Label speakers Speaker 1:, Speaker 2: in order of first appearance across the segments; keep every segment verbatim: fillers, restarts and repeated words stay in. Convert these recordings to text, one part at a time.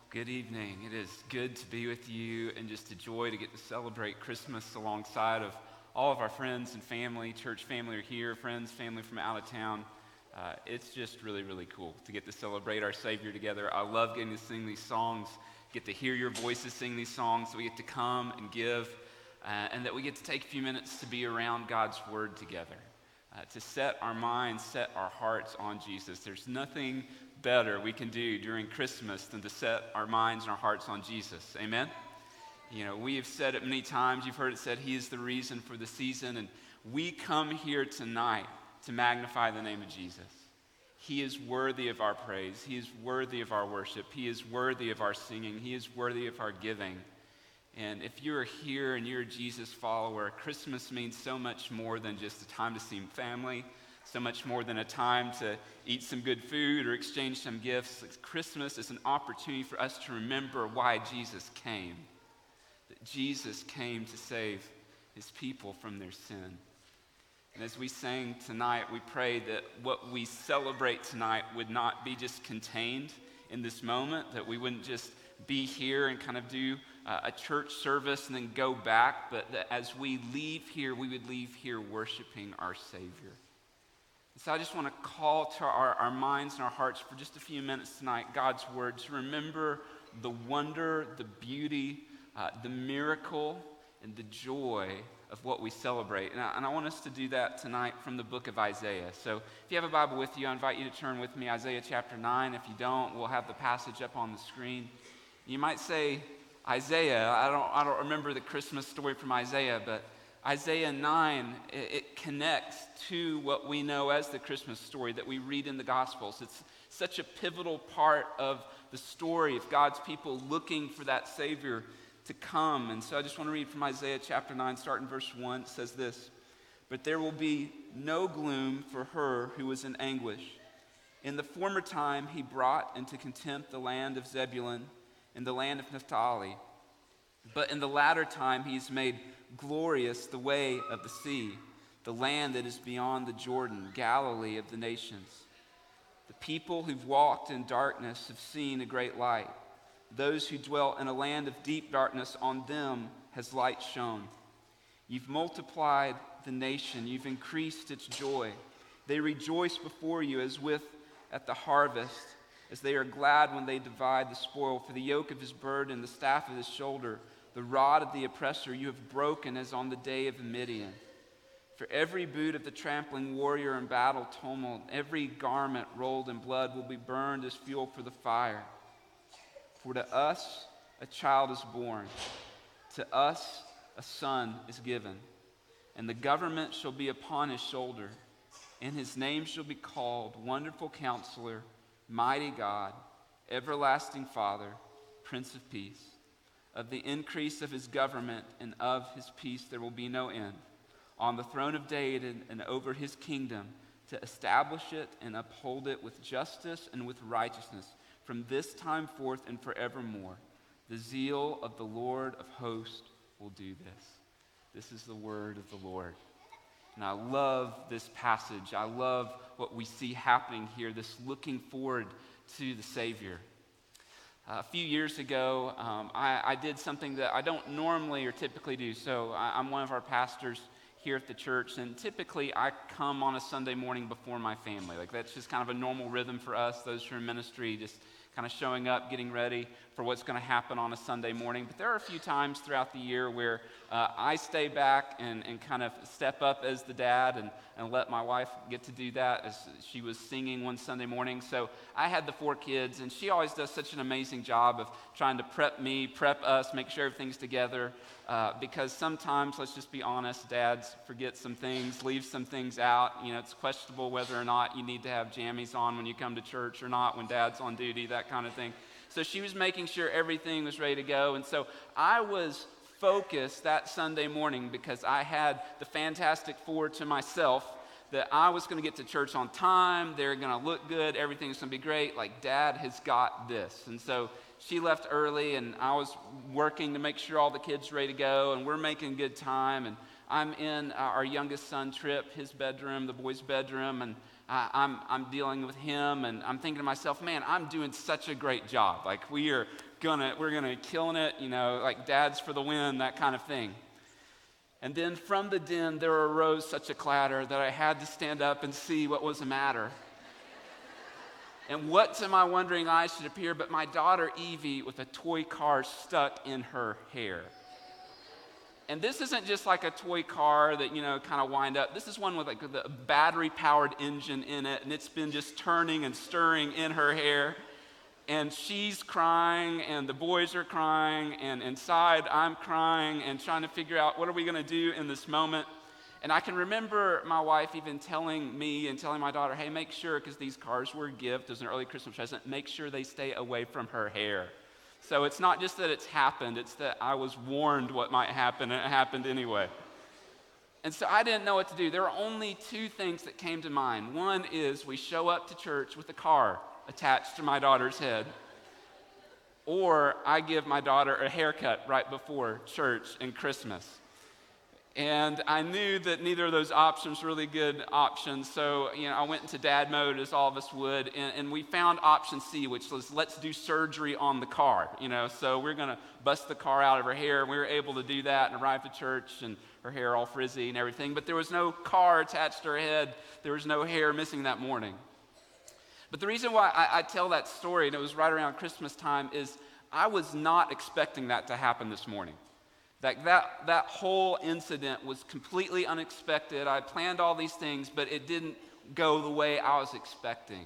Speaker 1: Good evening. It is good to be with you and just a joy to get to celebrate Christmas alongside of all of our friends and family. Church family are here, friends, family from out of town. Uh, it's just really, really cool to get to celebrate our Savior together. I love getting to sing these songs, get to hear your voices sing these songs, so we get to come and give, uh, and that we get to take a few minutes to be around God's Word together, uh, to set our minds, set our hearts on Jesus. There's nothing better we can do during Christmas than to set our minds and our hearts on Jesus. Amen? You know, we have said it many times. You've heard it said, He is the reason for the season. And we come here tonight to magnify the name of Jesus. He is worthy of our praise. He is worthy of our worship. He is worthy of our singing. He is worthy of our giving. And if you're here and you're a Jesus follower, Christmas means so much more than just a time to see family, so much more than a time to eat some good food or exchange some gifts. Christmas is an opportunity for us to remember why Jesus came. That Jesus came to save his people from their sin. And as we sang tonight, we pray that what we celebrate tonight would not be just contained in this moment, that we wouldn't just be here and kind of do uh, a church service and then go back, but that as we leave here, we would leave here worshiping our Savior. So I just want to call to our, our minds and our hearts for just a few minutes tonight, God's Word, to remember the wonder, the beauty, uh, the miracle, and the joy of what we celebrate. And I, and I want us to do that tonight from the book of Isaiah. So if you have a Bible with you, I invite you to turn with me, Isaiah chapter nine. If you don't, we'll have the passage up on the screen. You might say, Isaiah, I don't, I don't remember the Christmas story from Isaiah, but Isaiah nine, it connects to what we know as the Christmas story that we read in the Gospels. It's such a pivotal part of the story of God's people looking for that Savior to come. And so I just want to read from Isaiah chapter nine, starting verse one. It says this, "But there will be no gloom for her who is in anguish. In the former time he brought into contempt the land of Zebulun and the land of Naphtali. But in the latter time he has made glorious the way of the sea, the land that is beyond the Jordan, Galilee of the nations. The people who've walked in darkness have seen a great light. Those who dwell in a land of deep darkness, on them has light shone. You've multiplied the nation, you've increased its joy. They rejoice before you as with at the harvest, as they are glad when they divide the spoil. For the yoke of his burden, the staff of his shoulder, the rod of the oppressor you have broken as on the day of Midian. For every boot of the trampling warrior in battle tumult, every garment rolled in blood will be burned as fuel for the fire. For to us a child is born, to us a son is given, and the government shall be upon his shoulder, and his name shall be called Wonderful Counselor, Mighty God, Everlasting Father, Prince of Peace. Of the increase of his government and of his peace there will be no end, on the throne of David and over his kingdom, to establish it and uphold it with justice and with righteousness from this time forth and forevermore. The zeal of the Lord of hosts will do this." This is the word of the Lord. And I love this passage. I love what we see happening here, this looking forward to the Savior. Uh, a few years ago, um, I, I did something that I don't normally or typically do. So I, I'm one of our pastors here at the church, and typically I come on a Sunday morning before my family. Like, that's just kind of a normal rhythm for us, those who are in ministry, just kind of showing up, getting ready for what's going to happen on a Sunday morning. But there are a few times throughout the year where uh, I stay back and, and kind of step up as the dad and, and let my wife get to do that, as she was singing one Sunday morning. So I had the four kids, and she always does such an amazing job of trying to prep me, prep us, make sure everything's together. Uh, because sometimes, let's just be honest, dads forget some things, leave some things out. You know, it's questionable whether or not you need to have jammies on when you come to church or not when dad's on duty, that kind of thing. So she was making sure everything was ready to go. And so I was focused that Sunday morning because I had the Fantastic Four to myself that I was going to get to church on time, they're going to look good, everything's going to be great, like Dad has got this. And so she left early, and I was working to make sure all the kids were ready to go, and we're making good time. And I'm in our youngest son, Trip, his bedroom, the boys' bedroom, and I, I'm I'm dealing with him, and I'm thinking to myself, man, I'm doing such a great job. Like, we are gonna, we're gonna killing it, you know, like dads for the win, that kind of thing. And then from the den, there arose such a clatter that I had to stand up and see what was the matter. And what to my wondering eyes should appear but my daughter Evie with a toy car stuck in her hair. And this isn't just like a toy car that, you know, kind of wind up. This is one with like the battery-powered engine in it, and it's been just turning and stirring in her hair. And she's crying, and the boys are crying, and inside I'm crying and trying to figure out what are we going to do in this moment. And I can remember my wife even telling me and telling my daughter, hey, make sure, because these cars were a gift as an early Christmas present, make sure they stay away from her hair. So it's not just that it's happened, it's that I was warned what might happen, and it happened anyway. And so I didn't know what to do. There were only two things that came to mind. One is we show up to church with a car attached to my daughter's head, or I give my daughter a haircut right before church and Christmas. And I knew that neither of those options were really good options, so you know I went into dad mode, as all of us would, and, and we found option C, which was let's do surgery on the car. You know, so we're going to bust the car out of her hair, and we were able to do that and arrived at church, and her hair all frizzy and everything, but there was no car attached to her head. There was no hair missing that morning. But the reason why I, I tell that story, and it was right around Christmas time, is I was not expecting that to happen this morning. That, that that whole incident was completely unexpected. I planned all these things, but it didn't go the way I was expecting.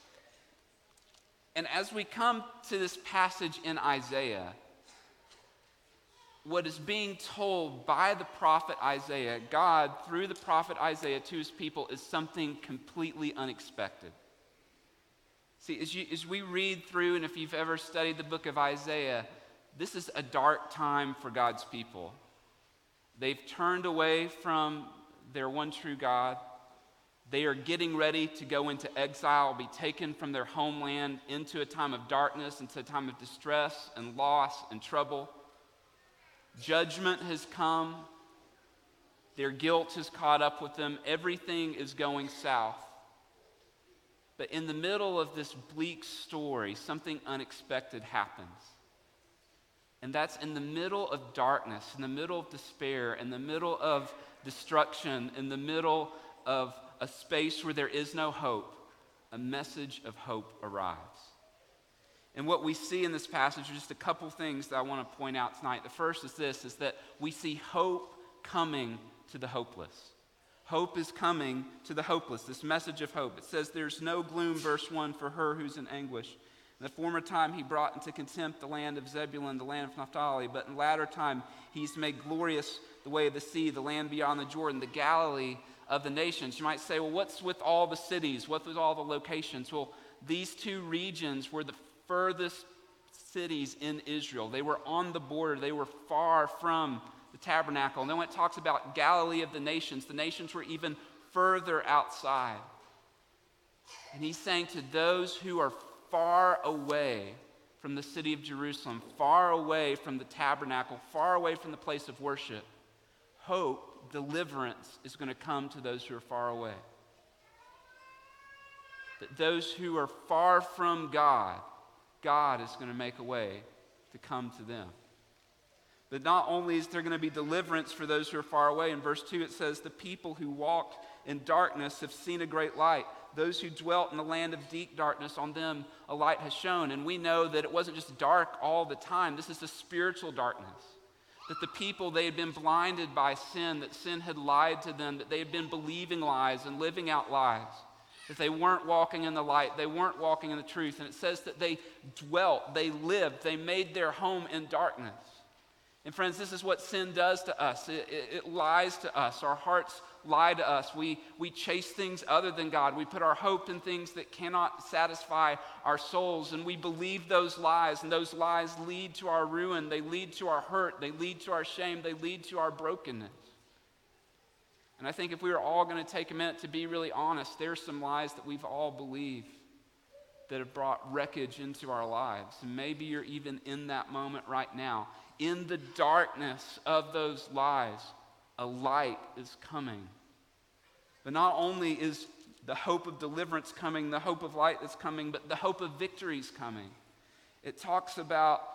Speaker 1: And as we come to this passage in Isaiah, what is being told by the prophet Isaiah, God, through the prophet Isaiah to his people, is something completely unexpected. See, as, you, as we read through, and if you've ever studied the book of Isaiah, this is a dark time for God's people. They've turned away from their one true God. They are getting ready to go into exile, be taken from their homeland into a time of darkness, into a time of distress and loss and trouble. Judgment has come. Their guilt has caught up with them. Everything is going south. But in the middle of this bleak story, something unexpected happens. And that's in the middle of darkness, in the middle of despair, in the middle of destruction, in the middle of a space where there is no hope, a message of hope arrives. And what we see in this passage are just a couple things that I want to point out tonight. The first is this, is that we see hope coming to the hopeless. Hope is coming to the hopeless, this message of hope. It says, there's no gloom, verse one, for her who's in anguish. In the former time, he brought into contempt the land of Zebulun, the land of Naphtali. But in latter time, he's made glorious the way of the sea, the land beyond the Jordan, the Galilee of the nations. You might say, well, what's with all the cities? What with all the locations? Well, these two regions were the furthest cities in Israel. They were on the border. They were far from the tabernacle. And then when it talks about Galilee of the nations, the nations were even further outside. And he's saying to those who are far away from the city of Jerusalem, far away from the tabernacle, far away from the place of worship, hope, deliverance is going to come to those who are far away. That those who are far from God, God is going to make a way to come to them. But not only is there going to be deliverance for those who are far away, in verse two it says, the people who walked in darkness have seen a great light. Those who dwelt in the land of deep darkness, on them a light has shone. And we know that it wasn't just dark all the time. This is a spiritual darkness. That the people, they had been blinded by sin, that sin had lied to them, that they had been believing lies and living out lies. That they weren't walking in the light, they weren't walking in the truth. And it says that they dwelt, they lived, they made their home in darkness. And friends, this is what sin does to us. It, it, it lies to us. Our hearts lie to us. We, we chase things other than God. We put our hope in things that cannot satisfy our souls, and we believe those lies, and those lies lead to our ruin. They lead to our hurt. They lead to our shame. They lead to our brokenness. And I think if we were all going to take a minute to be really honest, there's some lies that we've all believed that have brought wreckage into our lives. And maybe you're even in that moment right now. In the darkness of those lies, a light is coming. But not only is the hope of deliverance coming, the hope of light is coming, but the hope of victory is coming. It talks about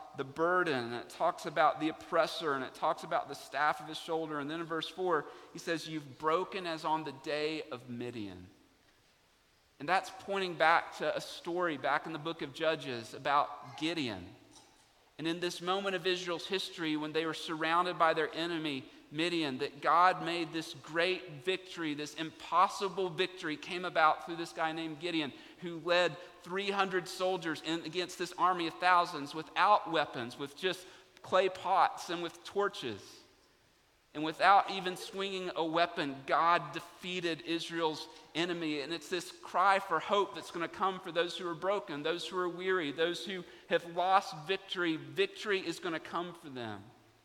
Speaker 1: the burden, and it talks about the oppressor, and it talks about the staff of his shoulder. And then in verse four, he says, you've broken as on the day of Midian. And that's pointing back to a story back in the book of Judges about Gideon. And in this moment of Israel's history, when they were surrounded by their enemy, Midian, that God made this great victory, this impossible victory came about through this guy named Gideon, who led three hundred soldiers in against this army of thousands without weapons, with just clay pots and with torches. And without even swinging a weapon, God defeated Israel's enemy. And it's this cry for hope that's going to come for those who are broken, those who are weary, those who have lost victory. Victory is going to come for them.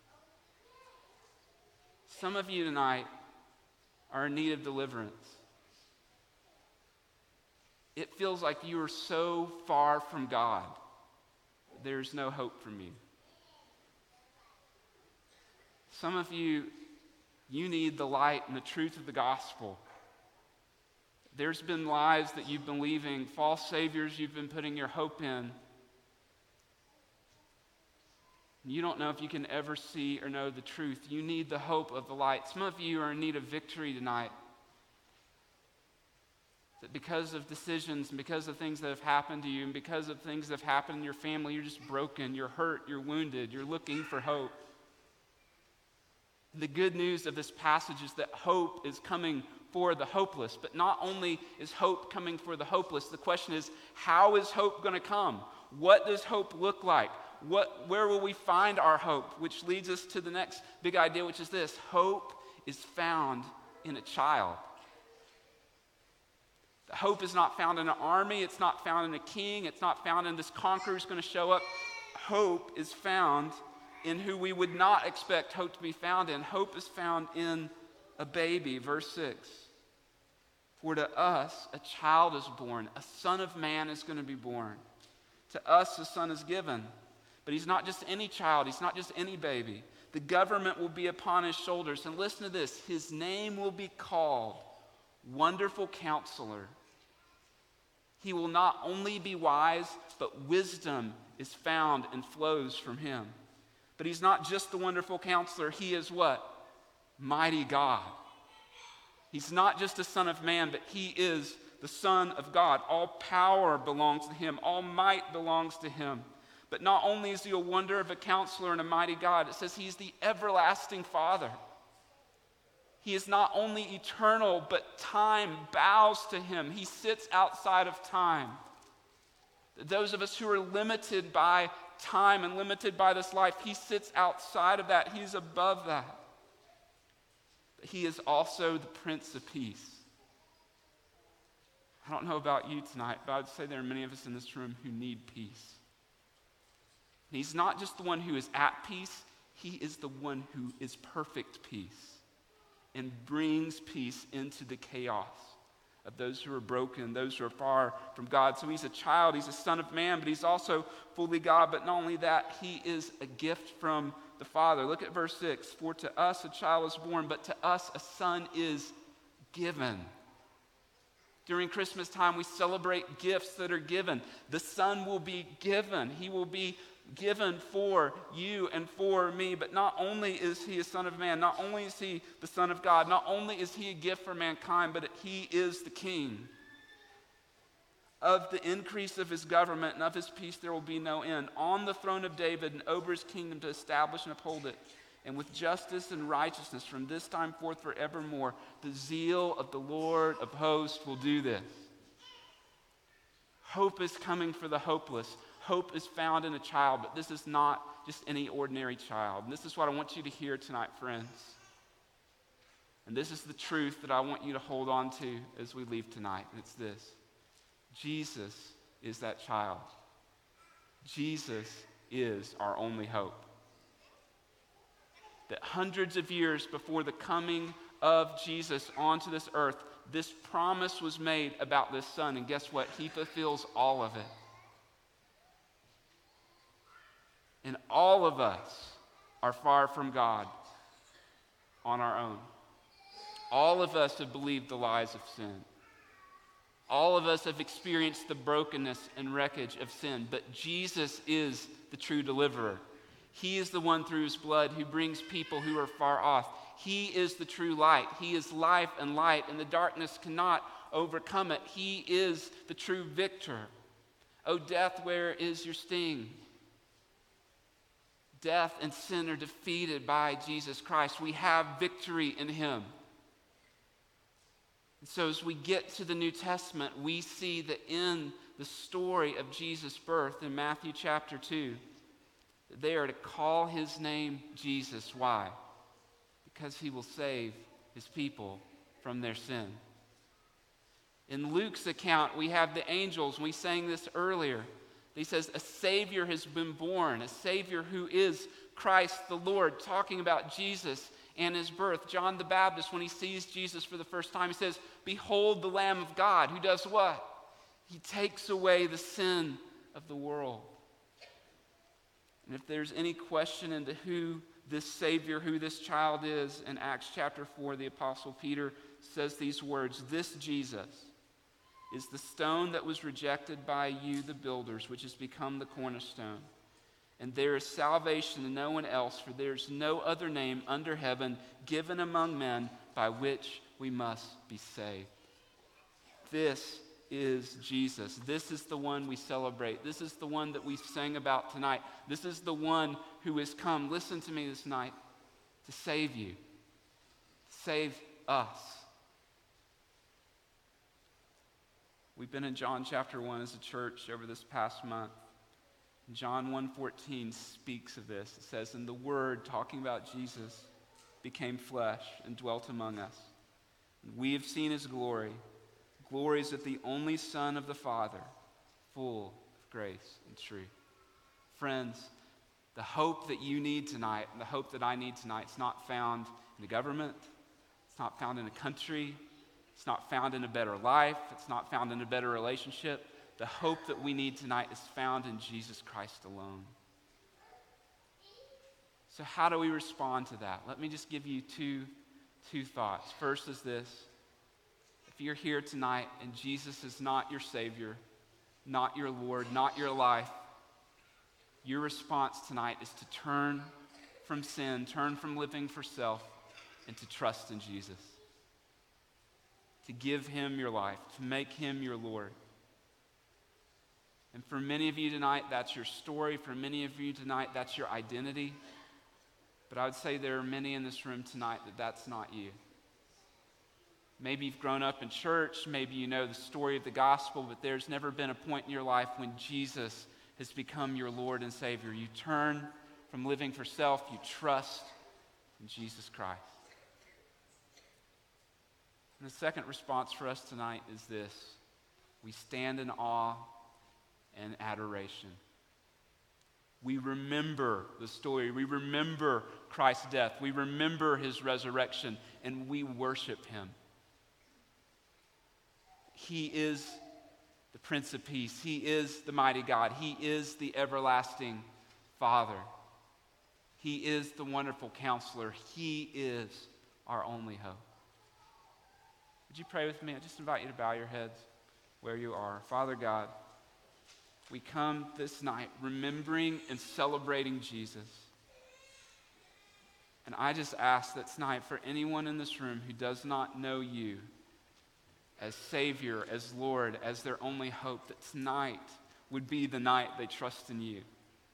Speaker 1: Some of you tonight are in need of deliverance. It feels like you are so far from God, there's no hope from you. Some of you, you need the light and the truth of the gospel. There's been lies that you've been believing, false saviors you've been putting your hope in. You don't know if you can ever see or know the truth. You need the hope of the light. Some of you are in need of victory tonight. That because of decisions and because of things that have happened to you and because of things that have happened in your family, you're just broken, you're hurt, you're wounded, you're looking for hope. The good news of this passage is that hope is coming for the hopeless. But not only is hope coming for the hopeless, the question is, how is hope going to come? What does hope look like? What, where will we find our hope? Which leads us to the next big idea, which is this: hope is found in a child. The hope is not found in an army. It's not found in a king. It's not found in this conqueror who's going to show up. Hope is found in who we would not expect hope to be found in. Hope is found in a baby. Verse six. For to us a child is born, a son of man is going to be born. To us a son is given. But he's not just any child, he's not just any baby. The government will be upon his shoulders. And listen to this, his name will be called Wonderful Counselor. He will not only be wise, but wisdom is found and flows from him. But he's not just the Wonderful Counselor, he is what? Mighty God. He's not just a son of man, but he is the Son of God. All power belongs to him. All might belongs to him. But not only is he a wonder of a counselor and a mighty God, it says he's the everlasting Father. He is not only eternal, but time bows to him. He sits outside of time. Those of us who are limited by time and limited by this life, he sits outside of that. He's above that. But he is also the Prince of Peace. I don't know about you tonight, but I would say there are many of us in this room who need peace. And he's not just the one who is at peace, he is the one who is perfect peace and brings peace into the chaos of those who are broken, those who are far from God. So he's a child, he's a son of man, but he's also fully God. But not only that, he is a gift from the Father. Look at verse six. For to us a child is born, but to us a son is given. During Christmas time, we celebrate gifts that are given. The Son will be given. He will be given for you and for me. But not only is he a son of man, not only is he the Son of God, not only is he a gift for mankind, but he is the King. Of the increase of his government and of his peace there will be no end. On the throne of David and over his kingdom to establish and uphold it. And with justice and righteousness from this time forth forevermore, the zeal of the Lord of hosts will do this. Hope is coming for the hopeless. Hope is found in a child, but this is not just any ordinary child. And this is what I want you to hear tonight, friends. And this is the truth that I want you to hold on to as we leave tonight. And it's this: Jesus is that child. Jesus is our only hope. That hundreds of years before the coming of Jesus onto this earth, this promise was made about this son, and guess what? He fulfills all of it. And all of us are far from God on our own. All of us have believed the lies of sin. All of us have experienced the brokenness and wreckage of sin, but Jesus is the true deliverer. He is the one through his blood who brings people who are far off. He is the true light. He is life and light, and the darkness cannot overcome it. He is the true victor. O death, where is your sting? Death and sin are defeated by Jesus Christ. We have victory in him. And so as we get to the New Testament, we see that in the story of Jesus' birth in Matthew chapter two, they are to call his name Jesus. Why? Because he will save his people from their sin. In Luke's account, we have the angels. We sang this earlier. He says, a Savior has been born, a Savior who is Christ the Lord, talking about Jesus and his birth. John the Baptist, when he sees Jesus for the first time, he says, behold the Lamb of God, who does what? He takes away the sin of the world. And if there's any question into who this Savior, who this child is, in Acts chapter four, the Apostle Peter says these words, this Jesus is the stone that was rejected by you, the builders, which has become the cornerstone. And there is salvation in no one else, for there is no other name under heaven given among men by which we must be saved. This is Jesus. This is the one we celebrate. This is the one that we sang about tonight. This is the one who has come, listen to me this night, to save you, to save us. We've been in John chapter one as a church over this past month. John one fourteen speaks of this. It says, and the Word, talking about Jesus, became flesh and dwelt among us. And we have seen his glory. Glory is of the only Son of the Father, full of grace and truth. Friends, the hope that you need tonight, and the hope that I need tonight, is not found in the government. It's not found in a country. It's not found in a better life. It's not found in a better relationship. The hope that we need tonight is found in Jesus Christ alone. So how do we respond to that? Let me just give you two, two thoughts. First is this. If you're here tonight and Jesus is not your Savior, not your Lord, not your life, your response tonight is to turn from sin, turn from living for self, and to trust in Jesus. To give him your life, to make him your Lord. And for many of you tonight, that's your story. For many of you tonight, that's your identity. But I would say there are many in this room tonight that that's not you. Maybe you've grown up in church, maybe you know the story of the gospel, but there's never been a point in your life when Jesus has become your Lord and Savior. You turn from living for self, you trust in Jesus Christ. And the second response for us tonight is this. We stand in awe and adoration. We remember the story. We remember Christ's death. We remember his resurrection, and we worship him. He is the Prince of Peace. He is the mighty God. He is the everlasting Father. He is the wonderful Counselor. He is our only hope. Would you pray with me? I just invite you to bow your heads where you are. Father God, we come this night remembering and celebrating Jesus. And I just ask that tonight for anyone in this room who does not know you as Savior, as Lord, as their only hope, that tonight would be the night they trust in you.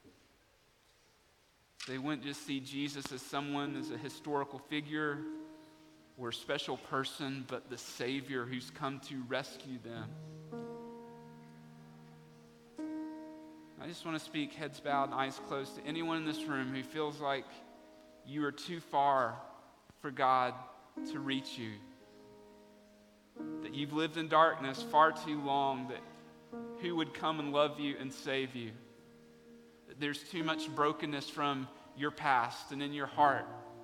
Speaker 1: They wouldn't just see Jesus as someone, as a historical figure or a special person, but the Savior who's come to rescue them. I just want to speak heads bowed and eyes closed to anyone in this room who feels like you are too far for God to reach you. That you've lived in darkness far too long, that who would come and love you and save you? That there's too much brokenness from your past and in your heart.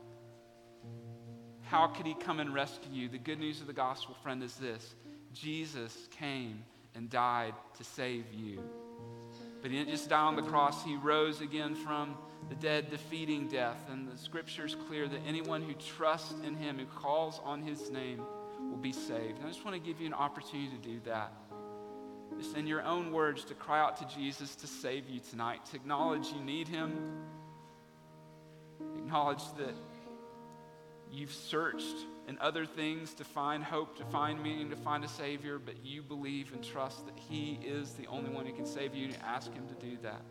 Speaker 1: How could he come and rescue you? The good news of the gospel, friend, is this. Jesus came and died to save you. But he didn't just die on the cross. He rose again from the dead, defeating death. And the scripture is clear that anyone who trusts in him, who calls on his name, will be saved. And I just want to give you an opportunity to do that. just in your own words, to cry out to Jesus to save you tonight, to acknowledge you need him, acknowledge that you've searched in other things to find hope, to find meaning, to find a Savior, but you believe and trust that he is the only one who can save you, and you ask him to do that.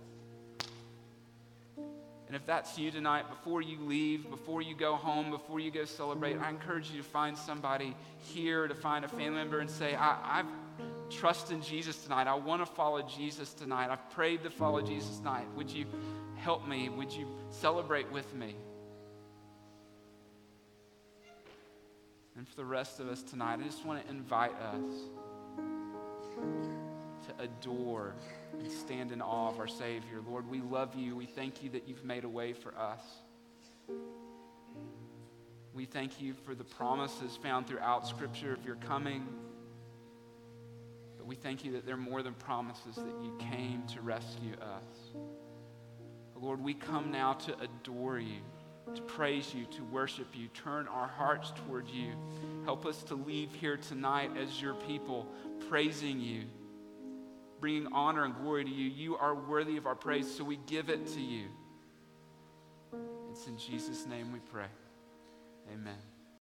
Speaker 1: And if that's you tonight, before you leave, before you go home, before you go celebrate, I encourage you to find somebody here, to find a family member and say, I, I've trust in Jesus tonight. I want to follow Jesus tonight. I've prayed to follow Jesus tonight. Would you help me? Would you celebrate with me? And for the rest of us tonight, I just want to invite us to adore and stand in awe of our Savior. Lord, we love you. We thank you that you've made a way for us. We thank you for the promises found throughout Scripture of your coming. But we thank you that they're more than promises, that you came to rescue us. Lord, we come now to adore you, to praise you, to worship you, turn our hearts toward you. Help us to leave here tonight as your people, praising you, bringing honor and glory to you. You are worthy of our praise, so we give it to you. It's in Jesus' name we pray. Amen.